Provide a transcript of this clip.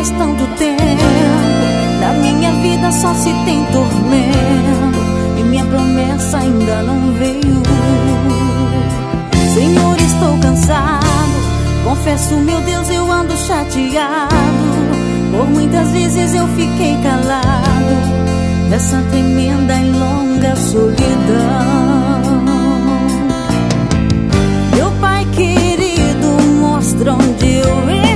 faz tanto tempo, na minha vida só se tem tormento, e minha promessa ainda não veio. Senhor, estou cansado, confesso, meu Deus, eu ando chateado. Por muitas vezes eu fiquei calado nessa tremenda e longa solidão. Meu Pai querido, mostra onde eu errei.